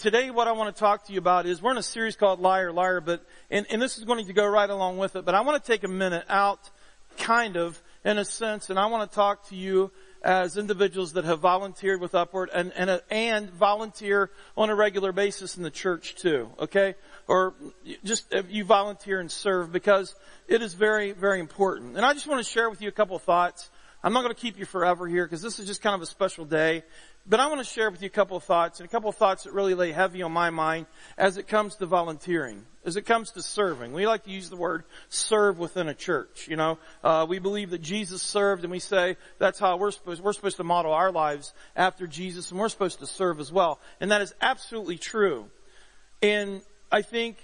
today what I want to talk to you about is, we're in a series called Liar, Liar, and this is going to go right along with it, but I want to take a minute out, kind of, in a sense, and I want to talk to you as individuals that have volunteered with Upward and volunteer on a regular basis in the church too, okay? Or just you volunteer and serve, because it is very, very important. And I just want to share with you a couple of thoughts. I'm not going to keep you forever here, because this is just kind of a special day. But I want to share with you a couple of thoughts, and a couple of thoughts that really lay heavy on my mind as it comes to volunteering, as it comes to serving. We like to use the word serve within a church, you know. We believe that Jesus served, and we say that's how we're supposed to model our lives after Jesus, and we're supposed to serve as well. And that is absolutely true. And I think,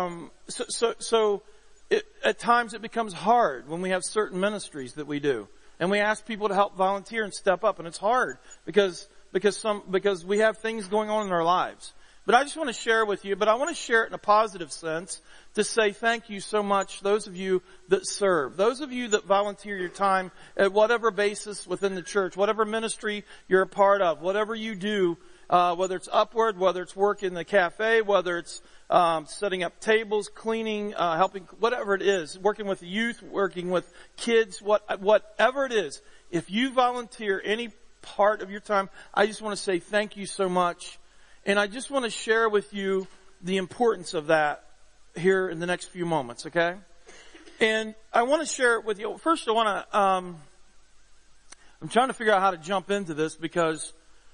at times it becomes hard when we have certain ministries that we do. And we ask people to help volunteer and step up, and it's hard because we have things going on in our lives. But I just want to share with you, but I want to share it in a positive sense to say thank you so much, those of you that serve, those of you that volunteer your time at whatever basis within the church, whatever ministry you're a part of, whatever you do, whether it's Upward, whether it's work in the cafe, whether it's setting up tables, cleaning, helping, whatever it is, working with the youth, working with kids, whatever it is. If you volunteer any part of your time, I just want to say thank you so much. And I just want to share with you the importance of that here in the next few moments, okay? And I want to share it with you. First, I want to, I'm trying to figure out how to jump into this, because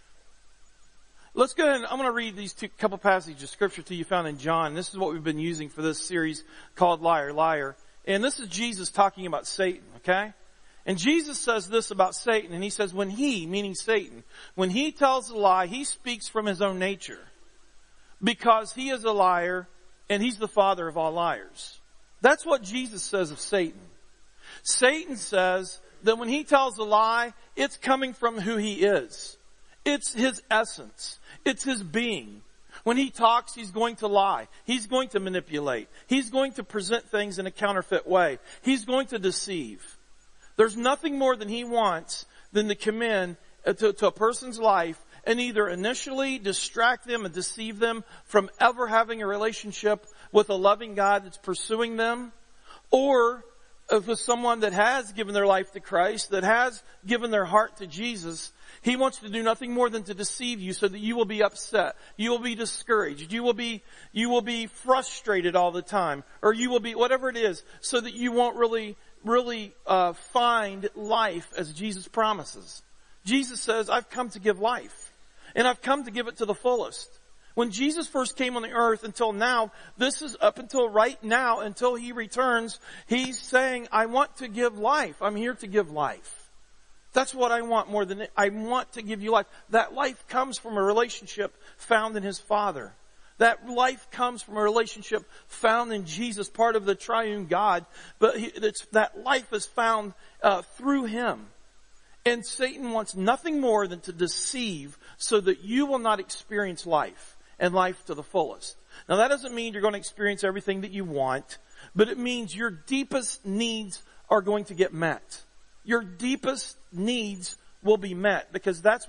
let's go ahead and I'm going to read these couple passages of scripture to you found in John. This is what we've been using for this series called Liar, Liar. And this is Jesus talking about Satan, okay? And Jesus says this about Satan, and he says when he, meaning Satan, when he tells a lie, he speaks from his own nature, because he is a liar and he's the father of all liars. That's what Jesus says of Satan. Satan says that when he tells a lie, it's coming from who he is. It's his essence. It's his being. When he talks, he's going to lie. He's going to manipulate. He's going to present things in a counterfeit way. He's going to deceive. There's nothing more than he wants than to come in to a person's life and either initially distract them and deceive them from ever having a relationship with a loving God that's pursuing them, or with someone that has given their life to Christ, that has given their heart to Jesus. He wants to do nothing more than to deceive you so that you will be upset. You will be discouraged. You will be frustrated all the time. Or you will be, whatever it is, so that you won't really find life as Jesus promises. Jesus says, I've come to give life. And I've come to give it to the fullest. When Jesus first came on the earth until now, this is up until right now, until he returns, he's saying, I want to give life. I'm here to give life. That's what I want more than I want to give you life. That life comes from a relationship found in his Father. That life comes from a relationship found in Jesus, part of the triune God. But that life is found through him. And Satan wants nothing more than to deceive so that you will not experience life and life to the fullest. Now that doesn't mean you're going to experience everything that you want, but it means your deepest needs are going to get met. Your deepest needs will be met, because that's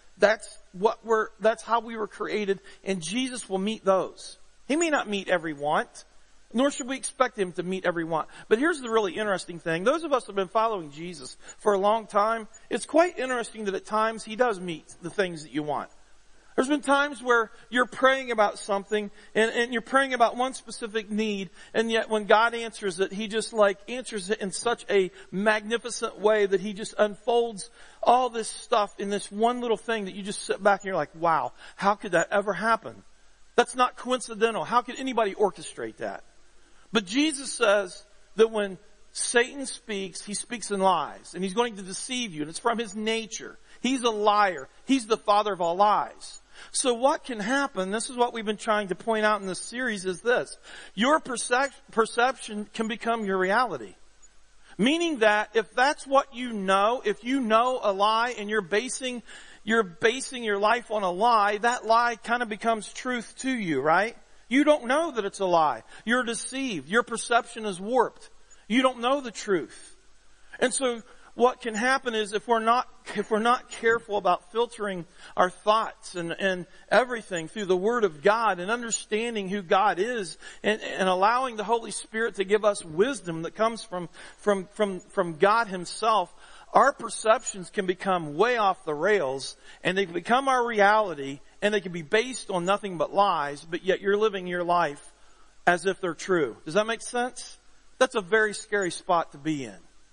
how we were created, and Jesus will meet those. He may not meet every want, nor should we expect him to meet every want. But here's the really interesting thing. Those of us who have been following Jesus for a long time, it's quite interesting that at times he does meet the things that you want. There's been times where you're praying about something and you're praying about one specific need, and yet when God answers it, he just answers it in such a magnificent way that he just unfolds all this stuff in this one little thing that you just sit back and you're like, wow, how could that ever happen? That's not coincidental. How could anybody orchestrate that? But Jesus says that when Satan speaks, he speaks in lies, and he's going to deceive you, and it's from his nature. He's a liar. He's the father of all lies. So what can happen, this is what we've been trying to point out in this series, is this. Your perception can become your reality. Meaning that if that's what you know, if you know a lie and you're basing your life on a lie, that lie kind of becomes truth to you, right? You don't know that it's a lie. You're deceived. Your perception is warped. You don't know the truth. And so what can happen is if we're not careful about filtering our thoughts and everything through the Word of God and understanding who God is and allowing the Holy Spirit to give us wisdom that comes from God Himself, our perceptions can become way off the rails and they can become our reality, and they can be based on nothing but lies, but yet you're living your life as if they're true. Does that make sense? That's a very scary spot to be in.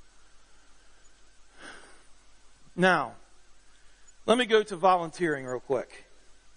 Now, let me go to volunteering real quick.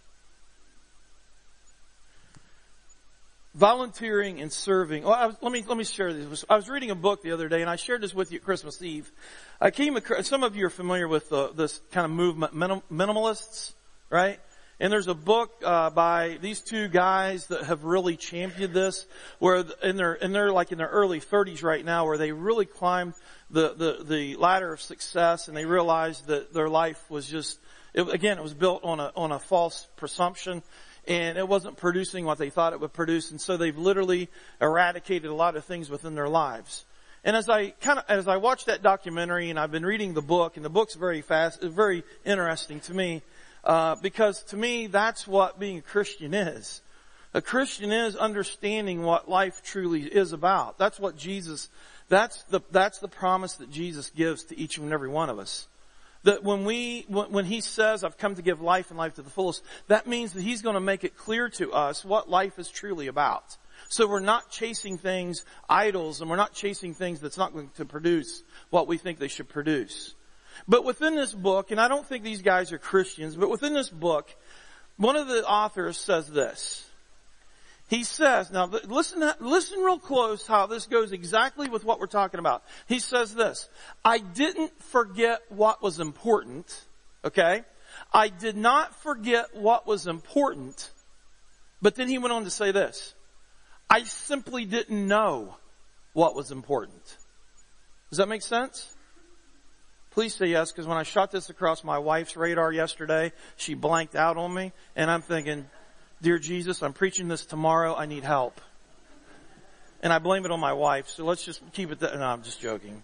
Volunteering and serving. Well, let me share this. I was reading a book the other day, and I shared this with you at Christmas Eve. I came across, some of you are familiar with this kind of movement, minimalists, right? And there's a book by these two guys that have really championed this, where they're like in their early 30s right now, where they really climbed the ladder of success, and they realized that their life was just, it was built on a false presumption, and it wasn't producing what they thought it would produce, and so they've literally eradicated a lot of things within their lives. And as I watched that documentary, and I've been reading the book, and the book's very interesting to me. Because to me, that's what being a Christian is. A Christian is understanding what life truly is about. That's what that's the promise that Jesus gives to each and every one of us. That when He says, I've come to give life and life to the fullest, that means that He's going to make it clear to us what life is truly about. So we're not chasing things, idols, and we're not chasing things that's not going to produce what we think they should produce. But within this book, and I don't think these guys are Christians, but within this book, one of the authors says this. He says, now listen real close how this goes exactly with what we're talking about. He says this, I didn't forget what was important, okay? I did not forget what was important, but then he went on to say this, I simply didn't know what was important. Does that make sense? Please say yes, because when I shot this across my wife's radar yesterday, she blanked out on me, and I'm thinking, dear Jesus, I'm preaching this tomorrow, I need help. And I blame it on my wife, so let's just keep it that, no, I'm just joking.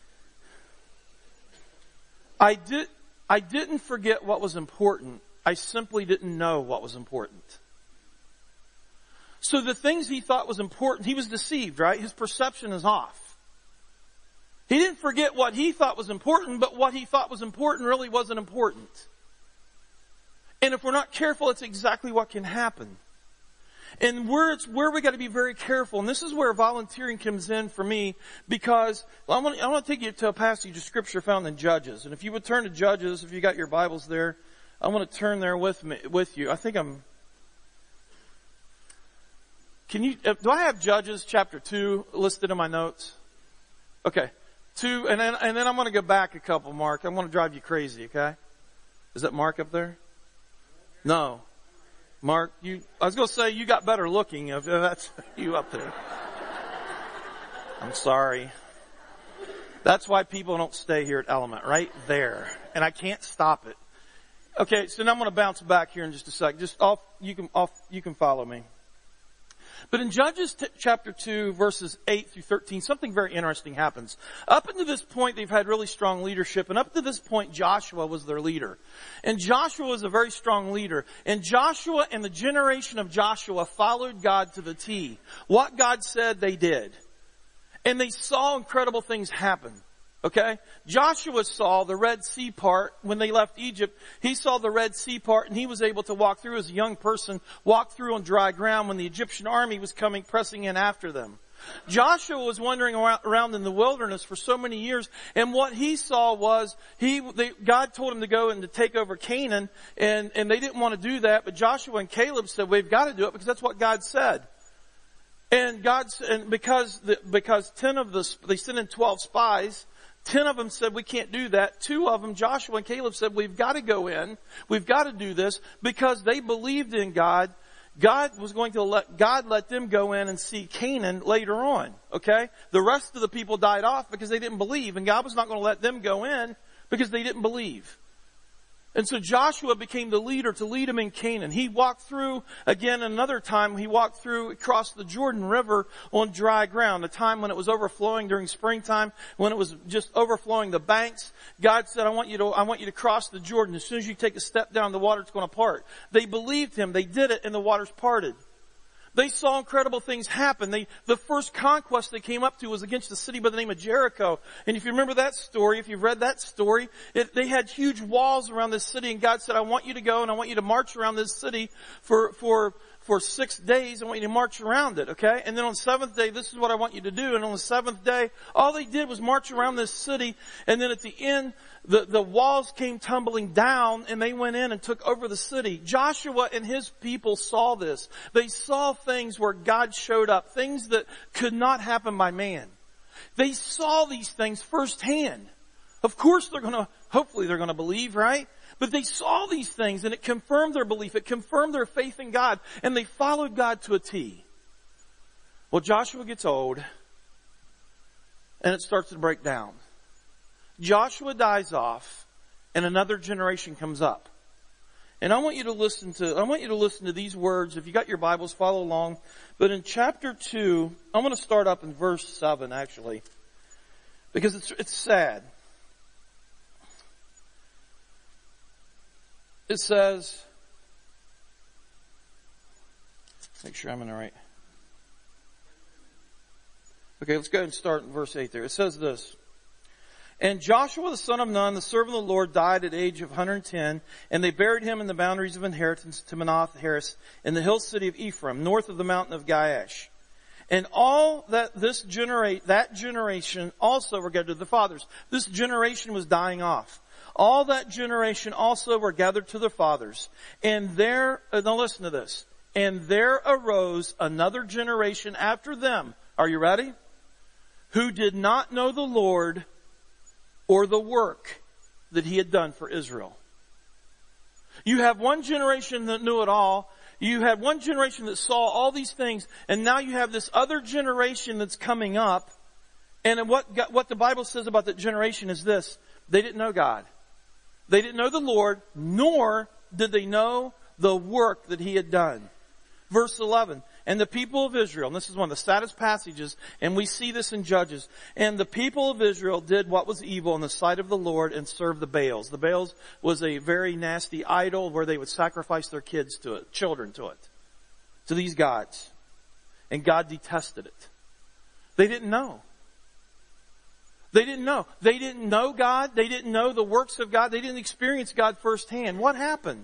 I didn't forget what was important, I simply didn't know what was important. So the things he thought was important, he was deceived, right? His perception is off. He didn't forget what he thought was important, but what he thought was important really wasn't important. And if we're not careful, it's exactly what can happen. And where we got to be very careful. And this is where volunteering comes in for me, because I want to take you to a passage of scripture found in Judges. And if you would turn to Judges, if you got your Bibles there, I want to turn there with you. I think do I have Judges chapter 2 listed in my notes? Okay. 2, and then I'm going to go back a couple, Mark. I'm going to drive you crazy, okay? Is that Mark up there? No. Mark, I was going to say you got better looking if that's you up there. I'm sorry. That's why people don't stay here at Element, right there. And I can't stop it. Okay, so now I'm going to bounce back here in just a sec. You can follow me. But in Judges chapter 2, verses 8 through 13, something very interesting happens. Up until this point, they've had really strong leadership. And up to this point, Joshua was their leader. And Joshua was a very strong leader. And Joshua and the generation of Joshua followed God to the T. What God said, they did. And they saw incredible things happen. Okay? Joshua saw the Red Sea part when they left Egypt. He saw the Red Sea part, and he was able to walk through as a young person, walk through on dry ground when the Egyptian army was pressing in after them. Joshua was wandering around in the wilderness for so many years, and what he saw was God told him to go and to take over Canaan, and they didn't want to do that, but Joshua and Caleb said, we've got to do it because that's what God said. And because they sent in 12 spies, 10 of them said, we can't do that. 2 of them, Joshua and Caleb, said, we've got to go in. We've got to do this because they believed in God. God was going to let them go in and see Canaan later on. Okay? The rest of the people died off because they didn't believe, and God was not going to let them go in because they didn't believe. And so Joshua became the leader to lead them in Canaan. He walked through, again another time, he walked through, across the Jordan River on dry ground, a time when it was overflowing during springtime, when it was just overflowing the banks. God said, I want you to cross the Jordan. As soon as you take a step down, the water's going to part. They believed him, they did it, and the waters parted. They saw incredible things happen. The first conquest they came up to was against a city by the name of Jericho. And if you remember that story, if you've read that story, they had huge walls around this city, and God said, I want you to go and I want you to march around this city for 6 days. I want you to march around it, okay? And then on the seventh day, this is what I want you to do. And on the seventh day, all they did was march around this city, and then at the end, the walls came tumbling down, and they went in and took over the city. Joshua and his people saw this. They saw things where God showed up, things that could not happen by man. They saw these things firsthand. Of course hopefully they're gonna believe, right? But they saw these things, and it confirmed their belief. It confirmed their faith in God, and they followed God to a T. Well, Joshua gets old, and it starts to break down. Joshua dies off, and another generation comes up. And I want you to listen to these words. If you got your Bibles, follow along. But in chapter 2, I'm going to start up in verse 7, actually, because it's sad. It says, make sure I'm in the right. Okay, let's go ahead and start in verse 8 there. It says this. And Joshua the son of Nun, the servant of the Lord, died at the age of 110, and they buried him in the boundaries of inheritance to Timnath-Heres in the hill city of Ephraim, north of the mountain of Gaash. And all that generation also were gathered to the fathers. This generation was dying off. All that generation also were gathered to their fathers. And now listen to this. And there arose another generation after them. Are you ready? Who did not know the Lord or the work that he had done for Israel. You have one generation that knew it all. You had one generation that saw all these things, and now you have this other generation that's coming up. And what the Bible says about that generation is this: they didn't know God. They didn't know the Lord, nor did they know the work that he had done. Verse 11, and the people of Israel, and this is one of the saddest passages, and we see this in Judges, and the people of Israel did what was evil in the sight of the Lord and served the Baals. The Baals was a very nasty idol where they would sacrifice their children to these gods. And God detested it. They didn't know. They didn't know. They didn't know God. They didn't know the works of God. They didn't experience God firsthand. What happened?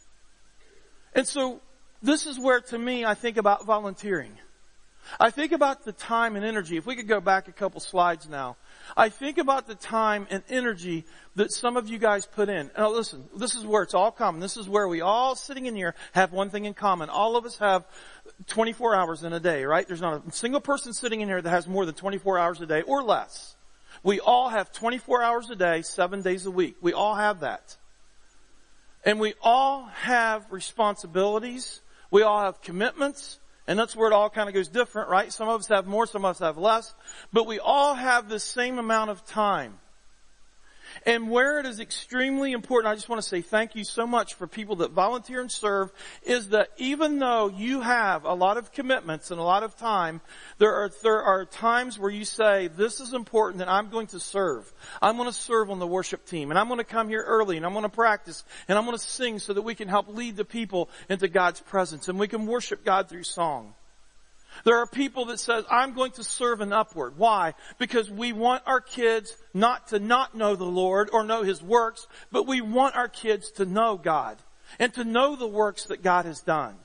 And so, this is where, to me, I think about volunteering. I think about the time and energy. If we could go back a couple slides now. I think about the time and energy that some of you guys put in. Now listen, this is where it's all common. This is where we all sitting in here have one thing in common. All of us have 24 hours in a day, right? There's not a single person sitting in here that has more than 24 hours a day or less. We all have 24 hours a day, 7 days a week. We all have that. And we all have responsibilities. We all have commitments, and that's where it all kind of goes different, right? Some of us have more, some of us have less, but we all have the same amount of time. And where it is extremely important, I just want to say thank you so much for people that volunteer and serve, is that even though you have a lot of commitments and a lot of time, there are times where you say, this is important and I'm going to serve. I'm going to serve on the worship team, and I'm going to come here early, and I'm going to practice, and I'm going to sing so that we can help lead the people into God's presence, and we can worship God through song. There are people that says, I'm going to serve an upward. Why? Because we want our kids not to not know the Lord or know his works, but we want our kids to know God and to know the works that God has done.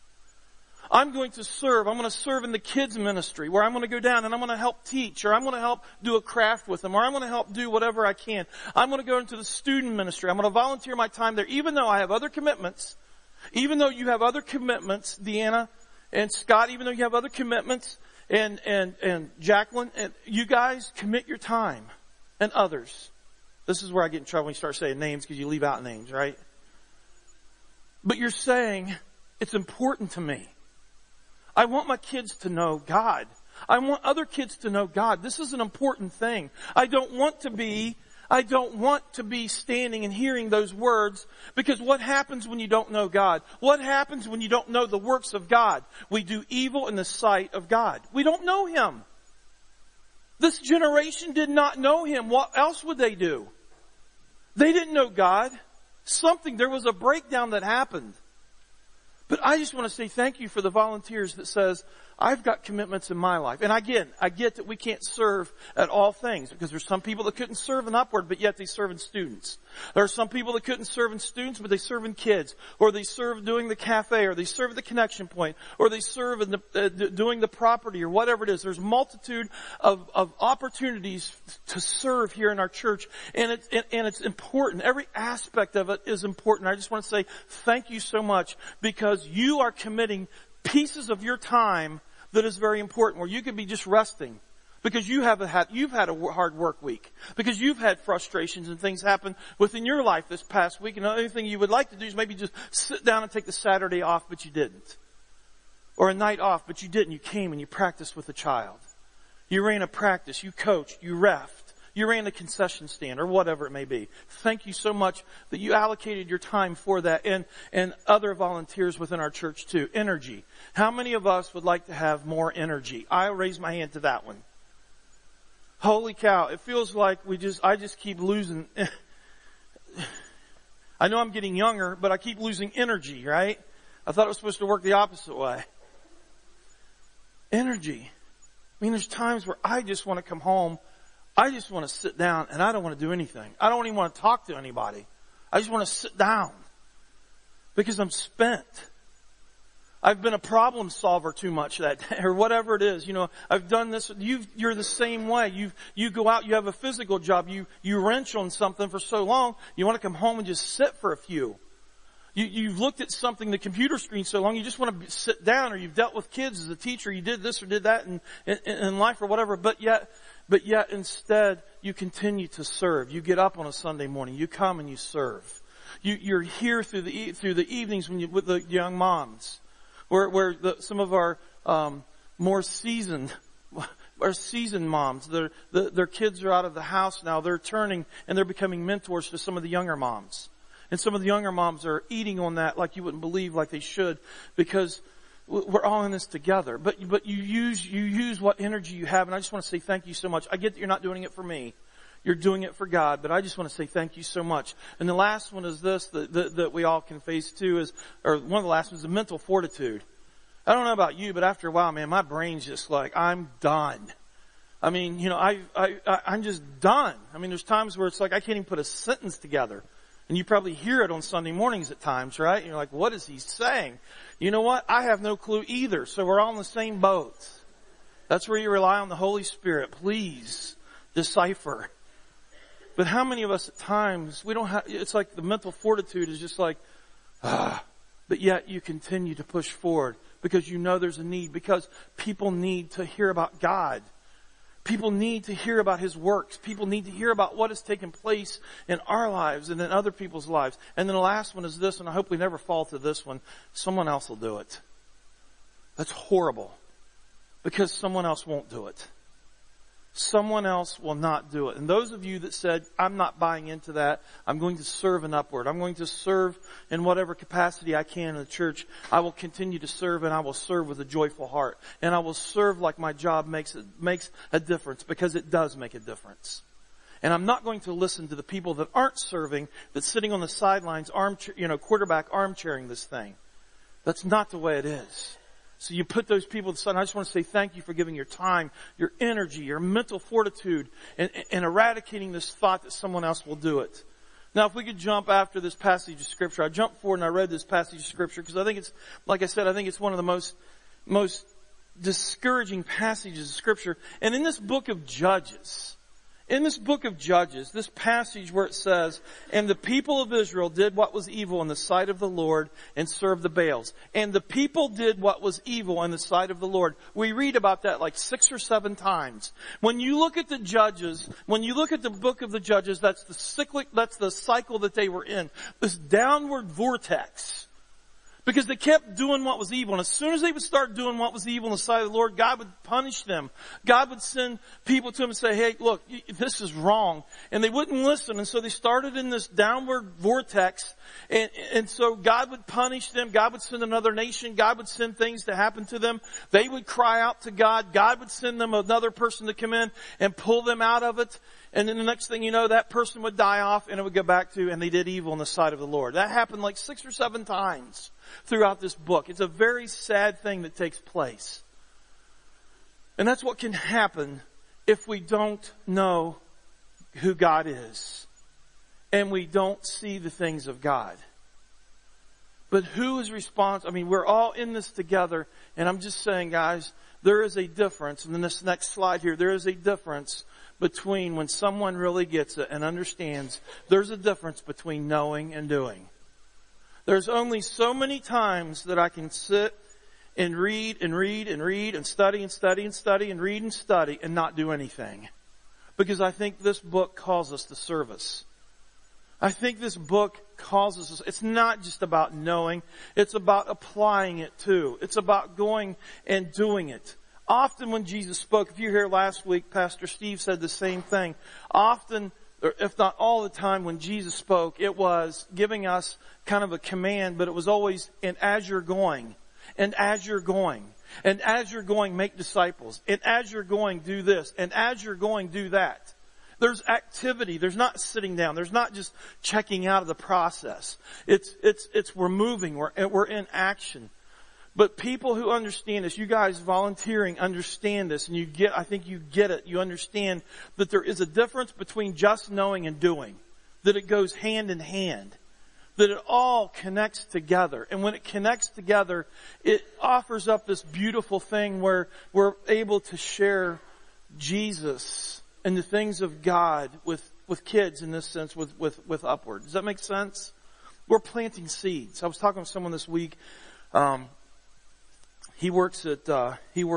I'm going to serve. I'm going to serve in the kids ministry, where I'm going to go down and I'm going to help teach, or I'm going to help do a craft with them, or I'm going to help do whatever I can. I'm going to go into the student ministry. I'm going to volunteer my time there, even though I have other commitments. Even though you have other commitments, Deanna and Scott, even though you have other commitments, and Jacqueline, and you guys commit your time, and others. This is where I get in trouble when you start saying names, because you leave out names, right? But you're saying, it's important to me. I want my kids to know God. I want other kids to know God. This is an important thing. I don't want to be I don't want to be standing and hearing those words, because what happens when you don't know God? What happens when you don't know the works of God? We do evil in the sight of God. We don't know Him. This generation did not know Him. What else would they do? They didn't know God. There was a breakdown that happened. But I just want to say thank you for the volunteers that says, I've got commitments in my life. And again, I get that we can't serve at all things, because there's some people that couldn't serve in Upward, but yet they serve in students. There are some people that couldn't serve in students, but they serve in kids, or they serve doing the cafe, or they serve at the connection point, or they serve in doing the property, or whatever it is. There's a multitude of opportunities to serve here in our church, and it's important. Every aspect of it is important. I just want to say thank you so much, because you are committing pieces of your time that is very important, where you could be just resting because you've had a hard work week, because you've had frustrations and things happen within your life this past week, and the only thing you would like to do is maybe just sit down and take the Saturday off, but you didn't. Or a night off, but you didn't. You came and you practiced with a child. You ran a practice, you coached, you refed, you ran the concession stand, or whatever it may be. Thank you so much that you allocated your time for that, and other volunteers within our church too. Energy. How many of us would like to have more energy? I'll raise my hand to that one. Holy cow, it feels like I just keep losing. I know I'm getting younger, but I keep losing energy, right? I thought it was supposed to work the opposite way. Energy. I mean, there's times where I just want to come home. I just want to sit down and I don't want to do anything. I don't even want to talk to anybody. I just want to sit down because I'm spent. I've been a problem solver too much that day, or whatever it is. You know, I've done this. You're the same way. You go out, you have a physical job, you wrench on something for so long, you want to come home and just sit for a few. You've looked at something, the computer screen so long, you just want to sit down, or you've dealt with kids as a teacher, you did this or did that in life or whatever, but yet instead you continue to serve. You get up on a Sunday morning, you come and you serve. You're here through the evenings with the young moms. Where some of our more seasoned moms, their kids are out of the house now. They're turning and they're becoming mentors to some of the younger moms, and some of the younger moms are eating on that like you wouldn't believe, like they should, because we're all in this together. But you use what energy you have, and I just want to say thank you so much. I get that you're not doing it for me. You're doing it for God, but I just want to say thank you so much. And the last one is this, that we all can face too, or one of the last ones is the mental fortitude. I don't know about you, but after a while, man, my brain's just like, I'm done. I mean, you know, I'm just done. I mean, there's times where it's like I can't even put a sentence together. And you probably hear it on Sunday mornings at times, right? And you're like, what is he saying? You know what? I have no clue either. So we're all in the same boat. That's where you rely on the Holy Spirit. Please decipher. But how many of us at times, it's like the mental fortitude is just like, but yet you continue to push forward because you know there's a need, because people need to hear about God. People need to hear about His works. People need to hear about what has taken place in our lives and in other people's lives. And then the last one is this, and I hope we never fall to this one. Someone else will do it. That's horrible, because someone else won't do it. Someone else will not do it. And those of you that said, I'm not buying into that, I'm going to serve in Upward, I'm going to serve in whatever capacity I can in the church, I will continue to serve, and I will serve with a joyful heart. And I will serve like my job makes a difference, because it does make a difference. And I'm not going to listen to the people that aren't serving, that's sitting on the sidelines, quarterback armchairing this thing. That's not the way it is. So you put those people aside. I just want to say thank you for giving your time, your energy, your mental fortitude, and eradicating this thought that someone else will do it. Now, if we could jump after this passage of Scripture. I jumped forward and I read this passage of Scripture because I think it's, like I said, I think it's one of the most discouraging passages of Scripture. And in this book of Judges, this passage where it says, and the people of Israel did what was evil in the sight of the Lord and served the Baals. And the people did what was evil in the sight of the Lord. We read about that like 6 or 7 times. When you look at the Judges, when you look at the book of the Judges, that's the cycle that they were in. This downward vortex. Because they kept doing what was evil. And as soon as they would start doing what was evil in the sight of the Lord, God would punish them. God would send people to them and say, hey, look, this is wrong. And they wouldn't listen. And so they started in this downward vortex. And so God would punish them. God would send another nation. God would send things to happen to them. They would cry out to God. God would send them another person to come in and pull them out of it. And then the next thing you know, that person would die off and it would go back to, and they did evil in the sight of the Lord. That happened like 6 or 7 times throughout this book. It's a very sad thing that takes place. And that's what can happen if we don't know who God is and we don't see the things of God. But who is responsible? I mean, we're all in this together, and I'm just saying, guys, there is a difference. And in this next slide here, there is a difference between when someone really gets it and understands. There's a difference between knowing and doing. There's only so many times that I can sit and read and read and read and study and study and study and read and study and not do anything. Because I think this book calls us to service. I think this book calls us, it's not just about knowing, it's about applying it too. It's about going and doing it. Often when Jesus spoke, if you were here last week, Pastor Steve said the same thing. Often, or if not all the time, when Jesus spoke, it was giving us kind of a command, but it was always, and as you're going, and as you're going, and as you're going, make disciples, and as you're going, do this, and as you're going, do that. There's activity. There's not sitting down. There's not just checking out of the process. It's we're moving. We're in action. But people who understand this, you guys volunteering understand this, and I think you get it. You understand that there is a difference between just knowing and doing. That it goes hand in hand. That it all connects together. And when it connects together, it offers up this beautiful thing where we're able to share Jesus and the things of God with kids, in this sense, with Upward. Does that make sense? We're planting seeds. I was talking with someone this week. He works at a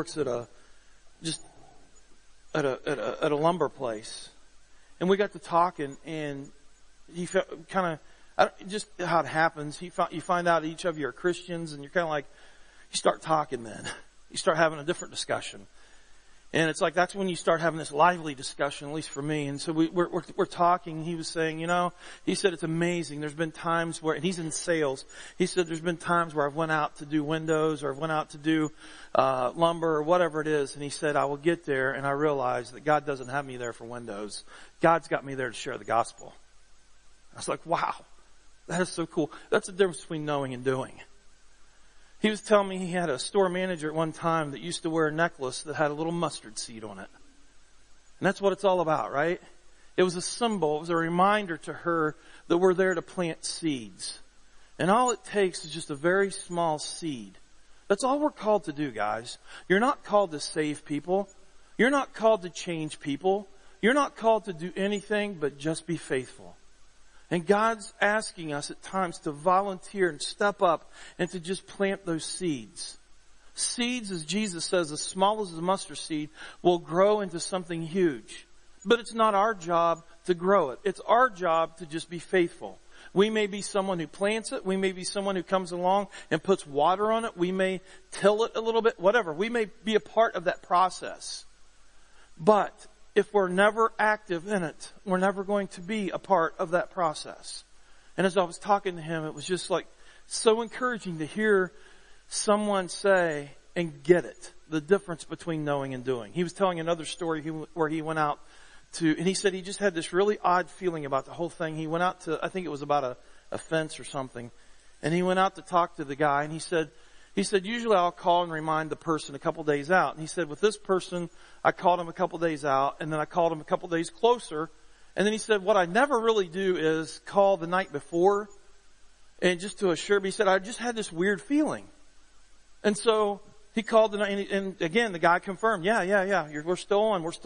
lumber place, and we got to talking, and he felt kind of just how it happens. You find out each of you are Christians, and you're kind of like, you start talking. Then you start having a different discussion, and it's like that's when you start having this lively discussion, at least for me. And so we're talking. He was saying, he said it's amazing. There's been times where, and he's in sales. He said there's been times where I've went out to do windows, or I've went out to do lumber, or whatever it is. And he said I will get there, and I realize that God doesn't have me there for windows. God's got me there to share the gospel. I was like, wow, that is so cool. That's the difference between knowing and doing. He was telling me he had a store manager at one time that used to wear a necklace that had a little mustard seed on it. And that's what it's all about, right? It was a symbol. It was a reminder to her that we're there to plant seeds. And all it takes is just a very small seed. That's all we're called to do, guys. You're not called to save people. You're not called to change people. You're not called to do anything but just be faithful. And God's asking us at times to volunteer and step up and to just plant those seeds. Seeds, as Jesus says, as small as a mustard seed, will grow into something huge. But it's not our job to grow it. It's our job to just be faithful. We may be someone who plants it. We may be someone who comes along and puts water on it. We may till it a little bit, whatever. We may be a part of that process. But if we're never active in it, we're never going to be a part of that process. And as I was talking to him, it was just like so encouraging to hear someone say and get it, the difference between knowing and doing. He was telling another story where he went out to, and he said he just had this really odd feeling about the whole thing. He went out to, I think it was about a fence or something, and he went out to talk to the guy, and he said, usually I'll call and remind the person a couple days out. And he said, with this person, I called him a couple days out, and then I called him a couple days closer. And then he said, what I never really do is call the night before, and just to assure me, he said, I just had this weird feeling. And so he called the night, and again, the guy confirmed, yeah, we're still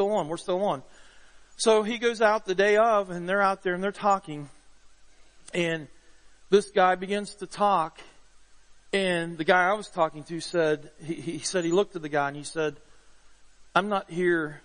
on. So he goes out the day of, and they're out there, and they're talking. And this guy begins to talk. And the guy I was talking to said, he said he looked at the guy and he said, I'm not here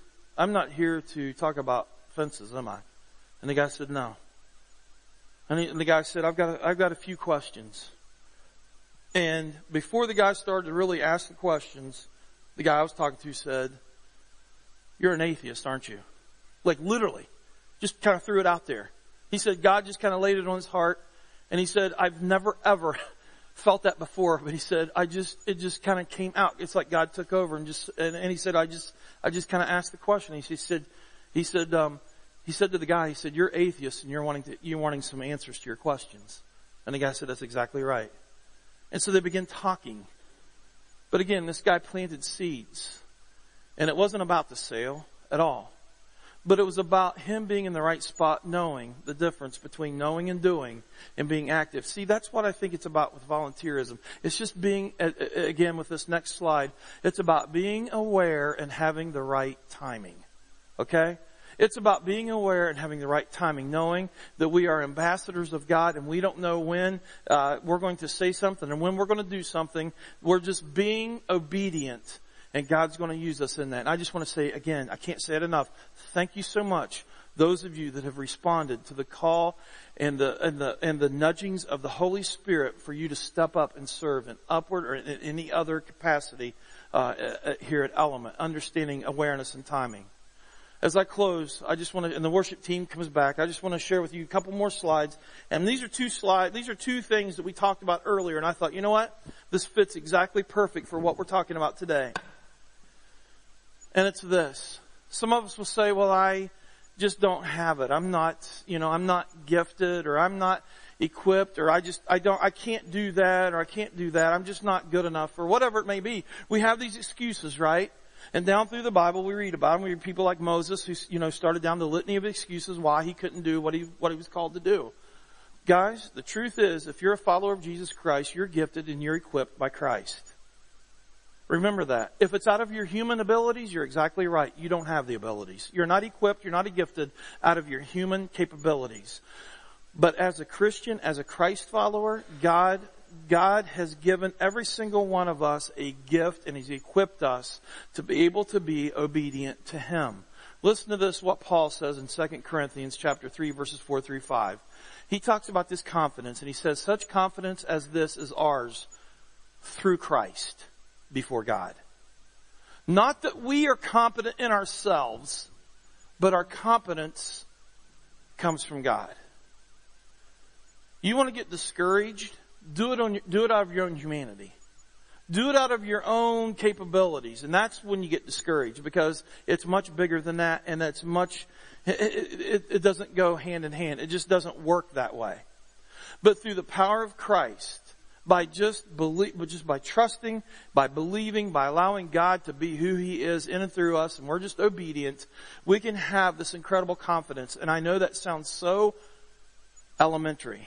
to talk about fences, am I? And the guy said, no. And the guy said, I've got a few questions. And before the guy started to really ask the questions, the guy I was talking to said, "You're an atheist, aren't you?" Like literally, just kind of threw it out there. He said God just kind of laid it on his heart. And he said, "I've never ever felt that before." But he said, it just kind of came out. It's like God took over and he said, I just kind of asked the question. He said to the guy, he said, "You're atheist and you're wanting some answers to your questions." And the guy said, "That's exactly right." And so they began talking. But again, this guy planted seeds. And it wasn't about the sale at all. But it was about him being in the right spot, knowing the difference between knowing and doing and being active. See, that's what I think it's about with volunteerism. It's just being, again, with this next slide, it's about being aware and having the right timing. Okay? It's about being aware and having the right timing, knowing that we are ambassadors of God and we don't know when we're going to say something and when we're going to do something. We're just being obedient. And God's going to use us in that. And I just want to say again, I can't say it enough. Thank you so much, those of you that have responded to the call and the nudgings of the Holy Spirit for you to step up and serve in upward or in any other capacity here at Element, understanding awareness and timing. As I close, I just want to, and the worship team comes back, I just want to share with you a couple more slides. And these are two things that we talked about earlier. And I thought, you know what? This fits exactly perfect for what we're talking about today. And it's this. Some of us will say, "Well, I just don't have it. I'm not gifted, or I'm not equipped, or I can't do that, or I can't do that. I'm just not good enough," or whatever it may be. We have these excuses, right? And down through the Bible, we read about them. We read people like Moses who, started down the litany of excuses why he couldn't do what he was called to do. Guys, the truth is, if you're a follower of Jesus Christ, you're gifted and you're equipped by Christ. Remember that. If it's out of your human abilities, you're exactly right. You don't have the abilities. You're not equipped, you're not gifted out of your human capabilities. But as a Christian, as a Christ follower, God has given every single one of us a gift, and He's equipped us to be able to be obedient to Him. Listen to this, what Paul says in 2 Corinthians chapter 3, verses 4 through 5. He talks about this confidence, and he says, "Such confidence as this is ours through Christ before God." Not that we are competent in ourselves, but our competence comes from God. You want to get discouraged? Do it out of your own humanity. Do it out of your own capabilities. And that's when you get discouraged, because it's much bigger than that, and it doesn't go hand in hand. It just doesn't work that way. But through the power of Christ, by by trusting, by believing, by allowing God to be who He is in and through us, and we're just obedient, we can have this incredible confidence. And I know that sounds so elementary.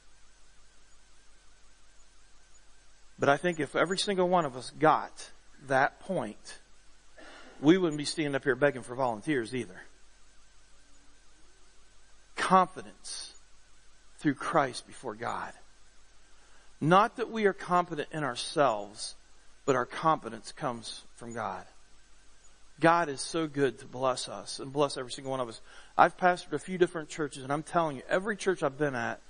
But I think if every single one of us got that point, we wouldn't be standing up here begging for volunteers either. Confidence through Christ before God. Not that we are competent in ourselves, but our competence comes from God. God is so good to bless us and bless every single one of us. I've pastored a few different churches, and I'm telling you, every church I've been at,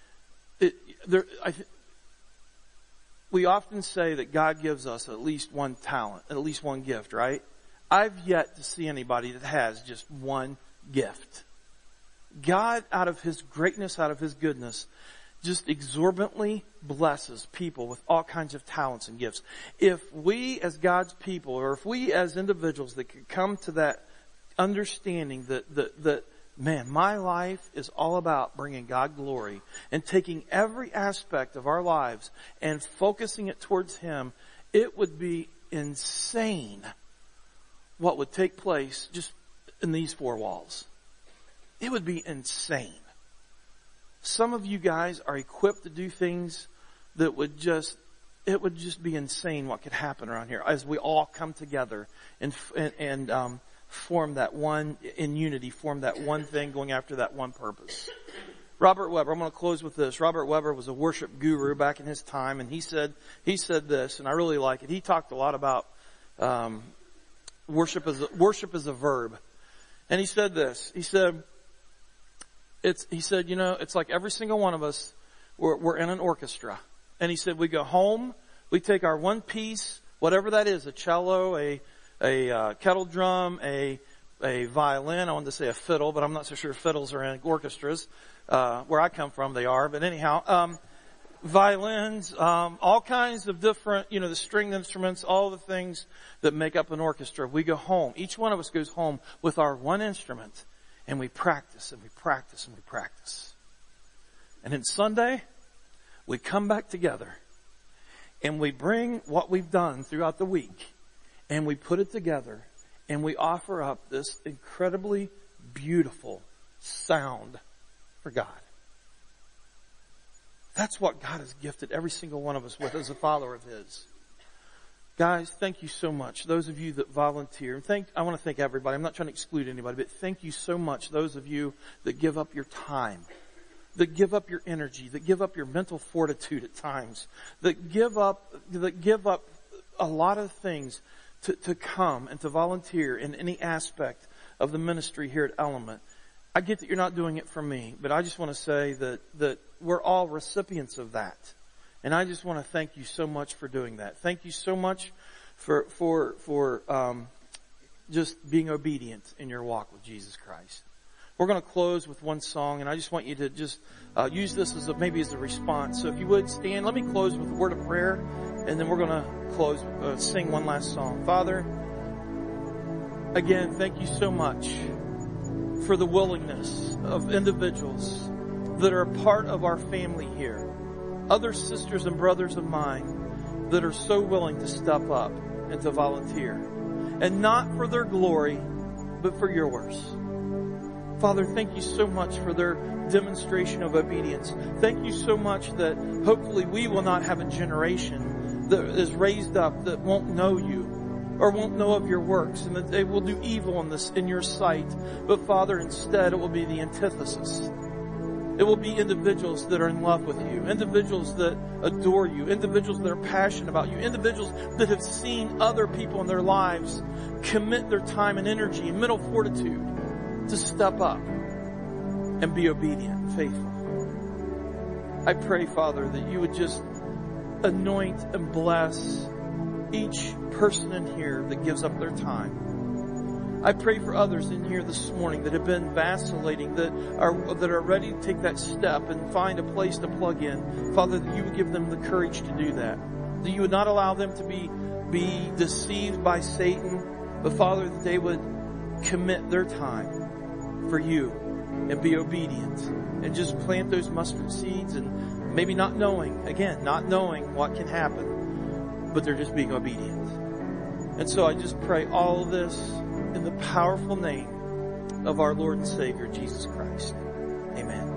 we often say that God gives us at least one talent, at least one gift, right? I've yet to see anybody that has just one gift. God, out of His greatness, out of His goodness, just exorbitantly blesses people with all kinds of talents and gifts. If we as God's people, or if we as individuals that could come to that understanding that man, my life is all about bringing God glory and taking every aspect of our lives and focusing it towards Him, it would be insane what would take place just in these four walls. It would be insane. Some of you guys are equipped to do things that it would just be insane what could happen around here as we all come together and form that one, in unity, form that one thing, going after that one purpose. Robert Webber, I'm going to close with this. Robert Webber was a worship guru back in his time, and he said this, and I really like it. He talked a lot about worship as a verb. And he said this. He said, it's like every single one of us, we're in an orchestra. And he said, we go home, we take our one piece, whatever that is, a cello, a kettle drum, a violin. I wanted to say a fiddle, but I'm not so sure fiddles are in orchestras. Where I come from, they are. But anyhow, violins, all kinds of different, the stringed instruments, all the things that make up an orchestra. We go home. Each one of us goes home with our one instrument, and we practice and we practice and we practice. And then Sunday, we come back together and we bring what we've done throughout the week and we put it together and we offer up this incredibly beautiful sound for God. That's what God has gifted every single one of us with as a follower of His. Guys, thank you so much. Those of you that volunteer. I want to thank everybody. I'm not trying to exclude anybody, but thank you so much. Those of you that give up your time, that give up your energy, that give up your mental fortitude at times, that give up a lot of things to come and to volunteer in any aspect of the ministry here at Element. I get that you're not doing it for me, but I just want to say that we're all recipients of that. And I just want to thank you so much for doing that. Thank you so much for just being obedient in your walk with Jesus Christ. We're going to close with one song, and I just want you to just use this as maybe as a response. So if you would stand, let me close with a word of prayer, and then we're going to sing one last song. Father, again, thank you so much for the willingness of individuals that are a part of our family here. Other sisters and brothers of mine that are so willing to step up and to volunteer. And not for their glory, but for yours. Father, thank you so much for their demonstration of obedience. Thank you so much that hopefully we will not have a generation that is raised up that won't know you or won't know of your works, and that they will do evil in your sight. But Father, instead it will be the antithesis. It will be individuals that are in love with you, individuals that adore you, individuals that are passionate about you, individuals that have seen other people in their lives commit their time and energy and mental fortitude to step up and be obedient and faithful. I pray, Father, that you would just anoint and bless each person in here that gives up their time. I pray for others in here this morning that have been vacillating, that are ready to take that step and find a place to plug in. Father, that you would give them the courage to do that. That you would not allow them to be deceived by Satan, but Father, that they would commit their time for you and be obedient and just plant those mustard seeds, and maybe not knowing what can happen, but they're just being obedient. And so I just pray all of this in the powerful name of our Lord and Savior, Jesus Christ. Amen.